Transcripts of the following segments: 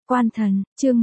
Quan thần, chương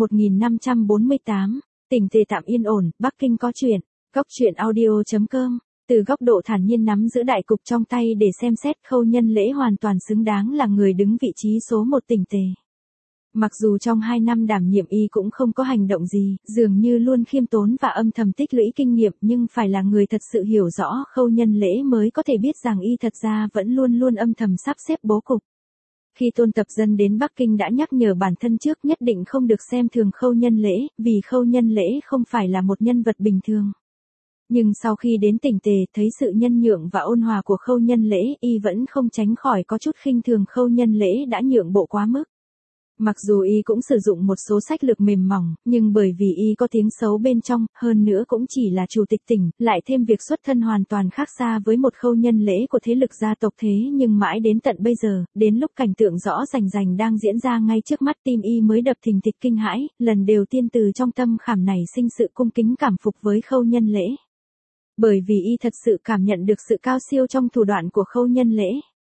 1548, tỉnh tề tạm yên ổn, Bắc Kinh có chuyện. Góc truyện audio.com, từ góc độ thản nhiên nắm giữ đại cục trong tay để xem xét, Khâu Nhân Lễ hoàn toàn xứng đáng là người đứng vị trí số 1 tỉnh tề. Mặc dù trong 2 năm đảm nhiệm y cũng không có hành động gì, dường như luôn khiêm tốn và âm thầm tích lũy kinh nghiệm, nhưng phải là người thật sự hiểu rõ Khâu Nhân Lễ mới có thể biết rằng y thật ra vẫn luôn luôn âm thầm sắp xếp bố cục. Khi Tôn Tập Dân đến Bắc Kinh đã nhắc nhở bản thân trước nhất định không được xem thường Khâu Nhân Lễ, vì Khâu Nhân Lễ không phải là một nhân vật bình thường. Nhưng sau khi đến tỉnh tề, thấy sự nhân nhượng và ôn hòa của Khâu Nhân Lễ, y vẫn không tránh khỏi có chút khinh thường Khâu Nhân Lễ đã nhượng bộ quá mức. Mặc dù y cũng sử dụng một số sách lược mềm mỏng, nhưng bởi vì y có tiếng xấu bên trong, hơn nữa cũng chỉ là chủ tịch tỉnh, lại thêm việc xuất thân hoàn toàn khác xa với một Khâu Nhân Lễ của thế lực gia tộc, thế nhưng mãi đến tận bây giờ, đến lúc cảnh tượng rõ rành rành đang diễn ra ngay trước mắt, tim y mới đập thình thịch kinh hãi, lần đầu tiên từ trong tâm khảm này sinh sự cung kính cảm phục với Khâu Nhân Lễ. Bởi vì y thật sự cảm nhận được sự cao siêu trong thủ đoạn của Khâu Nhân Lễ.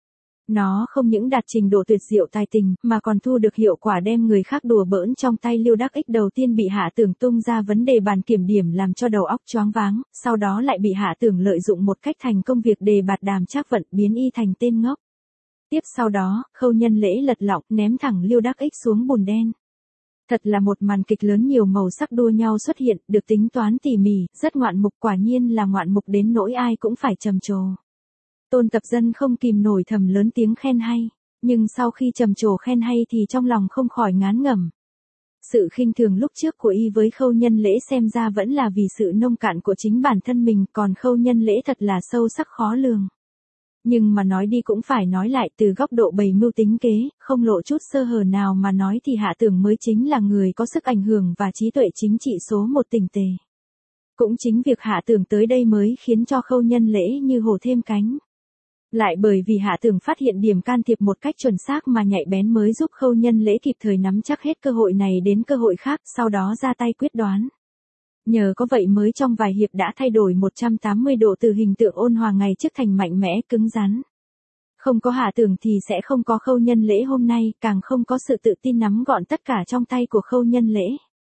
Nó không những đạt trình độ tuyệt diệu tài tình, mà còn thu được hiệu quả đem người khác đùa bỡn trong tay Lưu Đắc Ích đầu tiên bị Hạ Tưởng tung ra vấn đề bàn kiểm điểm làm cho đầu óc choáng váng, sau đó lại bị Hạ Tưởng lợi dụng một cách thành công việc đề bạt Đàm Trác Vận biến y thành tên ngốc. Tiếp sau đó, Khâu Nhân Lễ lật lọng ném thẳng Lưu Đắc Ích xuống bùn đen. Thật là một màn kịch lớn nhiều màu sắc đua nhau xuất hiện, được tính toán tỉ mỉ, rất ngoạn mục, quả nhiên là ngoạn mục đến nỗi ai cũng phải trầm trồ. Tôn Tập Dân không kìm nổi thầm lớn tiếng khen hay, nhưng sau khi trầm trồ khen hay thì trong lòng không khỏi ngán ngẩm. Sự khinh thường lúc trước của y với Khâu Nhân Lễ xem ra vẫn là vì sự nông cạn của chính bản thân mình, còn Khâu Nhân Lễ thật là sâu sắc khó lường. Nhưng mà nói đi cũng phải nói lại, từ góc độ bày mưu tính kế, không lộ chút sơ hở nào mà nói thì Hạ Tưởng mới chính là người có sức ảnh hưởng và trí tuệ chính trị số 1 tỉnh tề. Cũng chính việc Hạ Tưởng tới đây mới khiến cho Khâu Nhân Lễ như hổ thêm cánh. Lại bởi vì Hạ Tưởng phát hiện điểm can thiệp một cách chuẩn xác mà nhạy bén mới giúp Khâu Nhân Lễ kịp thời nắm chắc hết cơ hội này đến cơ hội khác, sau đó ra tay quyết đoán. Nhờ có vậy mới trong vài hiệp đã thay đổi 180 độ từ hình tượng ôn hòa ngày trước thành mạnh mẽ cứng rắn. Không có Hạ Tưởng thì sẽ không có Khâu Nhân Lễ hôm nay, càng không có sự tự tin nắm gọn tất cả trong tay của Khâu Nhân Lễ.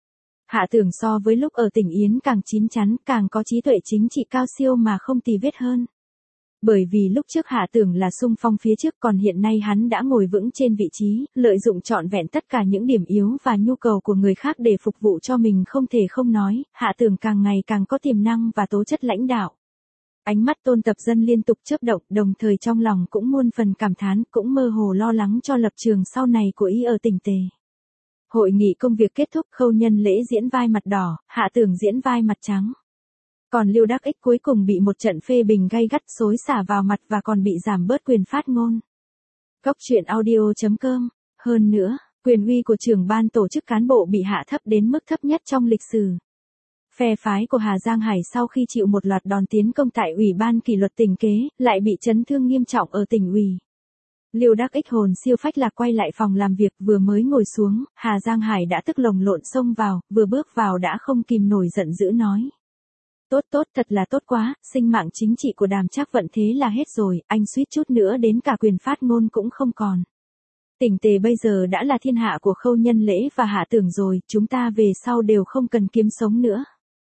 Hạ Tưởng so với lúc ở tỉnh Yến càng chín chắn, càng có trí tuệ chính trị cao siêu mà không tì vết hơn. Bởi vì lúc trước Hạ Tưởng là xung phong phía trước, còn hiện nay hắn đã ngồi vững trên vị trí, lợi dụng trọn vẹn tất cả những điểm yếu và nhu cầu của người khác để phục vụ cho mình, không thể không nói, Hạ Tưởng càng ngày càng có tiềm năng và tố chất lãnh đạo. Ánh mắt Tôn Tập Dân liên tục chớp động, đồng thời trong lòng cũng muôn phần cảm thán, cũng mơ hồ lo lắng cho lập trường sau này của y ở tỉnh tề. Hội nghị công việc kết thúc, Khâu Nhân Lễ diễn vai mặt đỏ, Hạ Tưởng diễn vai mặt trắng. Còn Lưu Đắc Ích cuối cùng bị một trận phê bình gay gắt xối xả vào mặt và còn bị giảm bớt quyền phát ngôn. Góc truyện audio.com. Hơn nữa, quyền uy của trưởng ban tổ chức cán bộ bị hạ thấp đến mức thấp nhất trong lịch sử. Phe phái của Hà Giang Hải sau khi chịu một loạt đòn tiến công tại Ủy ban kỷ luật tỉnh kế, lại bị chấn thương nghiêm trọng ở tỉnh ủy. Lưu Đắc Ích hồn siêu phách lạc quay lại phòng làm việc, vừa mới ngồi xuống, Hà Giang Hải đã tức lồng lộn xông vào, vừa bước vào đã không kìm nổi giận dữ nói. Tốt, thật là tốt quá, sinh mạng chính trị của Đàm Trác Vận thế là hết rồi, anh suýt chút nữa đến cả quyền phát ngôn cũng không còn. Tỉnh tề bây giờ đã là thiên hạ của Khâu Nhân Lễ và Hạ Tưởng rồi, chúng ta về sau đều không cần kiếm sống nữa.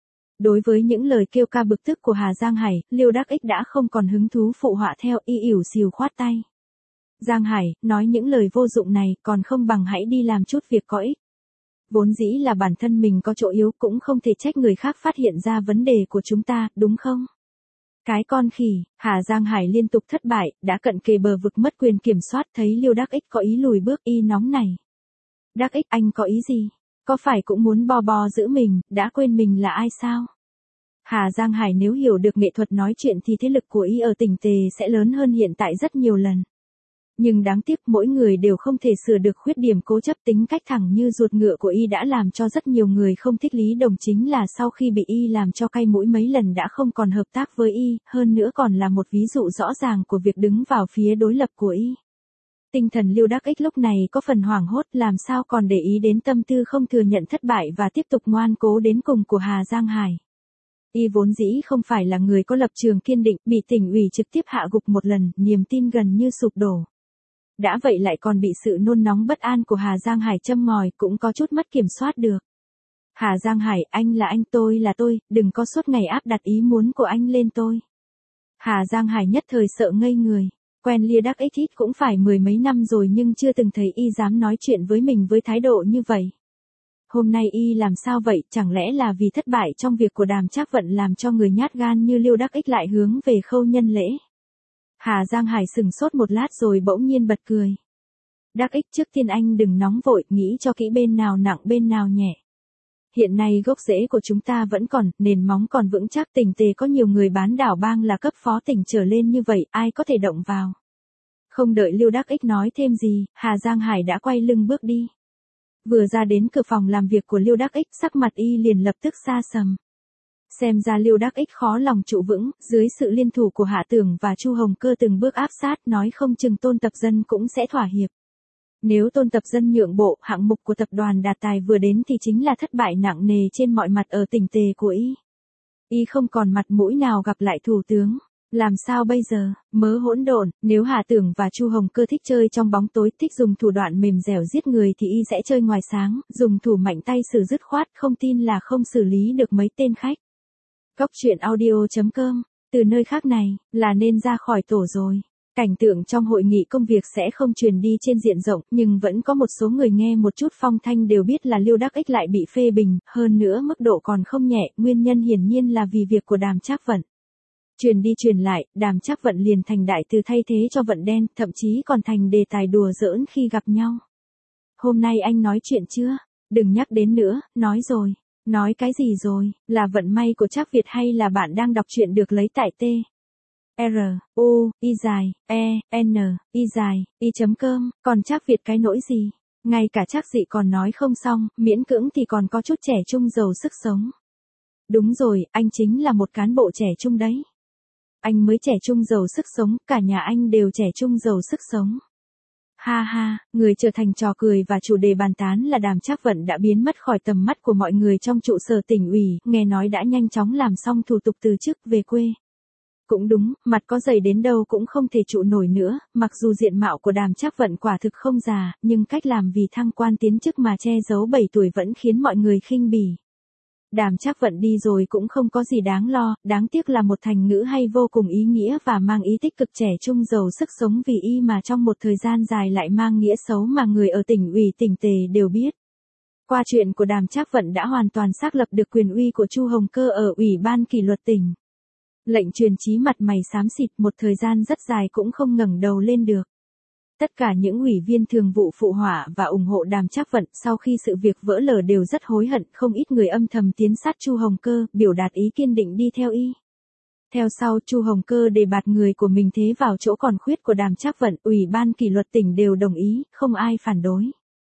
Đối với những lời kêu ca bực tức của Hà Giang Hải, Lưu Đắc Ích đã không còn hứng thú phụ họa theo, y ỉu xìu khoát tay. Giang Hải, nói những lời vô dụng này, còn không bằng hãy đi làm chút việc có ích. Vốn dĩ là bản thân mình có chỗ yếu, cũng không thể trách người khác phát hiện ra vấn đề của chúng ta, đúng không? Cái con khỉ, Hà Giang Hải liên tục thất bại, đã cận kề bờ vực mất quyền kiểm soát, thấy Lưu Đắc Ích có ý lùi bước, y nóng này. Đắc Ích, anh có ý gì? Có phải cũng muốn bo giữ mình, đã quên mình là ai sao? Hà Giang Hải nếu hiểu được nghệ thuật nói chuyện thì thế lực của y ở tỉnh tề sẽ lớn hơn hiện tại rất nhiều lần. Nhưng đáng tiếc mỗi người đều không thể sửa được khuyết điểm cố chấp tính cách thẳng như ruột ngựa của y đã làm cho rất nhiều người không thích. Lý Đồng chính là sau khi bị y làm cho cay mũi mấy lần đã không còn hợp tác với y, hơn nữa còn là một ví dụ rõ ràng của việc đứng vào phía đối lập của y. Tinh thần Lưu Đắc Ích lúc này có phần hoảng hốt, làm sao còn để ý đến tâm tư không thừa nhận thất bại và tiếp tục ngoan cố đến cùng của Hà Giang Hải. Y vốn dĩ không phải là người có lập trường kiên định, bị tỉnh ủy trực tiếp hạ gục một lần, niềm tin gần như sụp đổ. đã vậy lại còn bị sự nôn nóng bất an của Hà Giang Hải châm ngòi, cũng có chút mất kiểm soát được. Hà Giang Hải, anh là anh, tôi là tôi, đừng có suốt ngày áp đặt ý muốn của anh lên tôi. Hà Giang Hải nhất thời sợ ngây người. Quen Lia Đắc Ích cũng phải mười mấy năm rồi nhưng chưa từng thấy y dám nói chuyện với mình với thái độ như vậy. Hôm nay y làm sao vậy, chẳng lẽ là vì thất bại trong việc của Đàm Trác Vận làm cho người nhát gan như Liêu Đắc Ích lại hướng về Khâu Nhân Lễ. Hà Giang Hải sừng sốt một lát rồi bỗng nhiên bật cười. Đắc Ích, trước tiên anh đừng nóng vội, nghĩ cho kỹ bên nào nặng bên nào nhẹ. Hiện nay gốc rễ của chúng ta vẫn còn, nền móng còn vững chắc, Tỉnh Tề có nhiều người bán đảo bang là cấp phó tỉnh trở lên như vậy, ai có thể động vào. Không đợi Liêu Đắc Ích nói thêm gì, Hà Giang Hải đã quay lưng bước đi. Vừa ra đến cửa phòng làm việc của Liêu Đắc Ích, sắc mặt y liền lập tức xa sầm. Xem ra Liêu Đắc Ích khó lòng trụ vững, dưới sự liên thủ của Hạ Tưởng và Chu Hồng Cơ từng bước áp sát, nói không chừng Tôn Tập Dân cũng sẽ thỏa hiệp. Nếu Tôn Tập Dân nhượng bộ, hạng mục của tập đoàn Đạt Tài vừa đến thì chính là thất bại nặng nề trên mọi mặt ở Tỉnh Tề của y. Y không còn mặt mũi nào gặp lại thủ tướng. Làm sao bây giờ, mớ hỗn độn, nếu Hà Tưởng và Chu Hồng Cơ thích chơi trong bóng tối, thích dùng thủ đoạn mềm dẻo giết người thì y sẽ chơi ngoài sáng, dùng thủ mạnh tay xử dứt khoát, không tin là không xử lý được mấy tên khách. Góc truyện audio.com, từ nơi khác này, là nên ra khỏi tổ rồi. Cảnh tượng trong hội nghị công việc sẽ không truyền đi trên diện rộng, nhưng vẫn có một số người nghe một chút phong thanh đều biết là Liêu Đắc Ích lại bị phê bình, hơn nữa mức độ còn không nhẹ, nguyên nhân hiển nhiên là vì việc của Đàm Trác Vận. Truyền đi truyền lại, Đàm Trác Vận liền thành đại từ thay thế cho Vận Đen, thậm chí còn thành đề tài đùa giỡn khi gặp nhau. Hôm nay anh nói chuyện chưa? Đừng nhắc đến nữa, nói rồi. Nói cái gì rồi, là vận may của Trác Việt hay là bạn đang đọc truyện được lấy tại T. R, U, I dài, E, N, I dài, I.com, còn Trác Việt cái nỗi gì? Ngay cả Trác Dị còn nói không xong, miễn cưỡng thì còn có chút trẻ trung giàu sức sống. Đúng rồi, anh chính là một cán bộ trẻ trung đấy. Anh mới trẻ trung giàu sức sống, cả nhà anh đều trẻ trung giàu sức sống. Ha ha, người trở thành trò cười và chủ đề bàn tán là Đàm Trác Vận đã biến mất khỏi tầm mắt của mọi người trong trụ sở tỉnh ủy, nghe nói đã nhanh chóng làm xong thủ tục từ chức về quê. Cũng đúng, mặt có dày đến đâu cũng không thể trụ nổi nữa, mặc dù diện mạo của Đàm Trác Vận quả thực không già, nhưng cách làm vì thăng quan tiến chức mà che giấu 7 tuổi vẫn khiến mọi người khinh bỉ. Đàm Trác Vận đi rồi cũng không có gì đáng lo, đáng tiếc là một thành ngữ hay vô cùng ý nghĩa và mang ý tích cực trẻ trung giàu sức sống vì y mà trong một thời gian dài lại mang nghĩa xấu mà người ở tỉnh ủy Tỉnh Tề đều biết. Qua chuyện của Đàm Trác Vận đã hoàn toàn xác lập được quyền uy của Chu Hồng Cơ ở Ủy ban kỷ luật tỉnh. Lệnh truyền chí mặt mày xám xịt một thời gian rất dài cũng không ngẩng đầu lên được. Tất cả những ủy viên thường vụ phụ họa và ủng hộ Đàm Trác Vận sau khi sự việc vỡ lở đều rất hối hận, không ít người âm thầm tiến sát Chu Hồng Cơ, biểu đạt ý kiên định đi theo y. Theo sau, Chu Hồng Cơ đề bạt người của mình thế vào chỗ còn khuyết của Đàm Trác Vận, Ủy ban kỷ luật tỉnh đều đồng ý, không ai phản đối.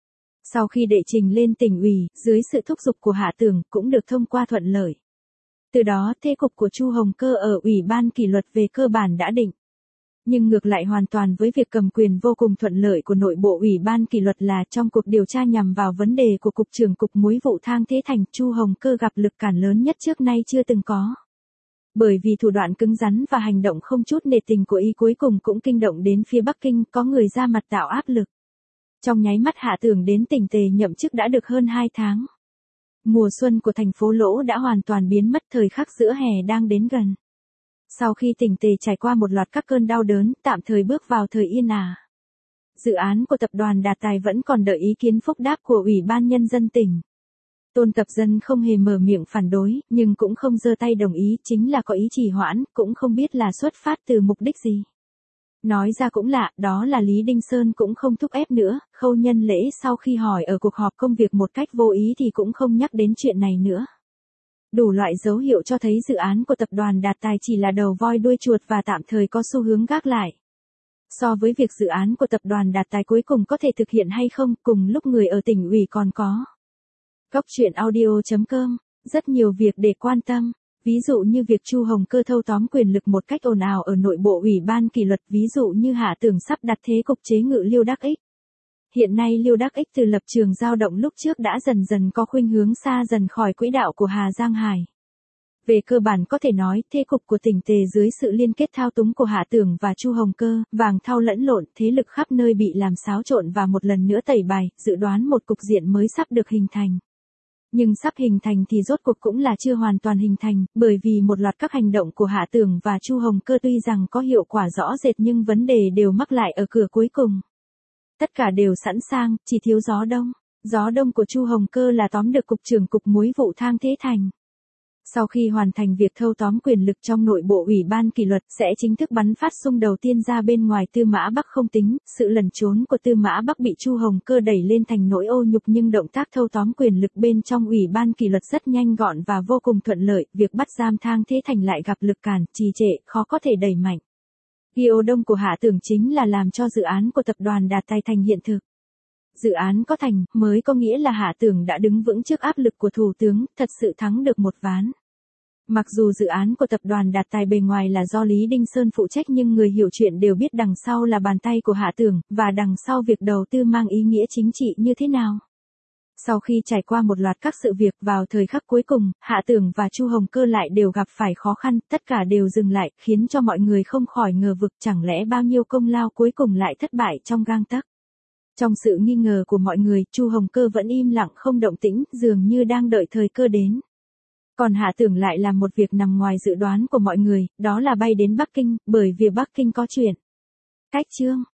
Sau khi đệ trình lên tỉnh ủy, dưới sự thúc giục của Hạ Tưởng cũng được thông qua thuận lợi. Từ đó thế cục của Chu Hồng Cơ ở Ủy ban kỷ luật về cơ bản đã định. Nhưng ngược lại hoàn toàn với việc cầm quyền vô cùng thuận lợi của nội bộ Ủy ban kỷ luật là trong cuộc điều tra nhằm vào vấn đề của Cục trưởng Cục Muối vụ Thang Thế Thành, Chu Hồng Cơ gặp lực cản lớn nhất trước nay chưa từng có. Bởi vì thủ đoạn cứng rắn và hành động không chút nể tình của y cuối cùng cũng kinh động đến phía Bắc Kinh, có người ra mặt tạo áp lực. Trong nháy mắt Hạ Tưởng đến Tỉnh Tề nhậm chức đã được hơn 2 tháng. Mùa xuân của thành phố Lỗ đã hoàn toàn biến mất, thời khắc giữa hè đang đến gần. Sau khi Tỉnh Tề trải qua một loạt các cơn đau đớn, tạm thời bước vào thời yên ả. Dự án của tập đoàn Đạt Tài vẫn còn đợi ý kiến phúc đáp của Ủy ban Nhân dân tỉnh. Tôn Tập Dân không hề mở miệng phản đối, nhưng cũng không giơ tay đồng ý, chính là có ý trì hoãn, cũng không biết là xuất phát từ mục đích gì. Nói ra cũng lạ, đó là Lý Đinh Sơn cũng không thúc ép nữa, Khâu Nhân Lễ sau khi hỏi ở cuộc họp công việc một cách vô ý thì cũng không nhắc đến chuyện này nữa. Đủ loại dấu hiệu cho thấy dự án của tập đoàn Đạt Tài chỉ là đầu voi đuôi chuột và tạm thời có xu hướng gác lại. So với việc dự án của tập đoàn Đạt Tài cuối cùng có thể thực hiện hay không, cùng lúc người ở tỉnh ủy còn có. Góc truyện audio.com, rất nhiều việc để quan tâm. Ví dụ như việc Chu Hồng Cơ thâu tóm quyền lực một cách ồn ào ở nội bộ Ủy ban kỷ luật, ví dụ như Hạ Tưởng sắp đặt thế cục chế ngự Liêu Đắc Ích. Hiện nay Liêu Đắc Ích từ lập trường dao động lúc trước đã dần dần có khuynh hướng xa dần khỏi quỹ đạo của Hà Giang Hải. Về cơ bản có thể nói, thế cục của tỉnh Tề dưới sự liên kết thao túng của Hạ Tưởng và Chu Hồng Cơ, vàng thau lẫn lộn, thế lực khắp nơi bị làm xáo trộn và một lần nữa tẩy bài, dự đoán một cục diện mới sắp được hình thành. Nhưng sắp hình thành thì rốt cuộc cũng là chưa hoàn toàn hình thành, bởi vì một loạt các hành động của Hạ Tưởng và Chu Hồng Cơ tuy rằng có hiệu quả rõ rệt nhưng vấn đề đều mắc lại ở cửa cuối cùng. Tất cả đều sẵn sàng, chỉ thiếu gió đông. Gió đông của Chu Hồng Cơ là tóm được cục trưởng cục muối vụ Thang Thế Thành. Sau khi hoàn thành việc thâu tóm quyền lực trong nội bộ ủy ban kỷ luật sẽ chính thức bắn phát xung đầu tiên ra bên ngoài. Tư Mã Bắc không tính, sự lẩn trốn của Tư Mã Bắc bị Chu Hồng Cơ đẩy lên thành nỗi ô nhục nhưng động tác thâu tóm quyền lực bên trong ủy ban kỷ luật rất nhanh gọn và vô cùng thuận lợi, việc bắt giam Thang Thế Thành lại gặp lực cản, trì trệ, khó có thể đẩy mạnh. Điều đông của Hạ Tưởng chính là làm cho dự án của tập đoàn Đạt Tài thành hiện thực. Dự án có thành, mới có nghĩa là Hạ Tưởng đã đứng vững trước áp lực của thủ tướng, thật sự thắng được một ván. Mặc dù dự án của tập đoàn Đạt Tài bề ngoài là do Lý Đinh Sơn phụ trách nhưng người hiểu chuyện đều biết đằng sau là bàn tay của Hạ Tưởng, và đằng sau việc đầu tư mang ý nghĩa chính trị như thế nào. Sau khi trải qua một loạt các sự việc vào thời khắc cuối cùng, Hạ Tưởng và Chu Hồng Cơ lại đều gặp phải khó khăn, tất cả đều dừng lại, khiến cho mọi người không khỏi ngờ vực chẳng lẽ bao nhiêu công lao cuối cùng lại thất bại trong gang tấc. Trong sự nghi ngờ của mọi người, Chu Hồng Cơ vẫn im lặng không động tĩnh, dường như đang đợi thời cơ đến. Còn Hạ Tưởng lại làm một việc nằm ngoài dự đoán của mọi người, đó là bay đến Bắc Kinh, bởi vì Bắc Kinh có chuyện. Cách chương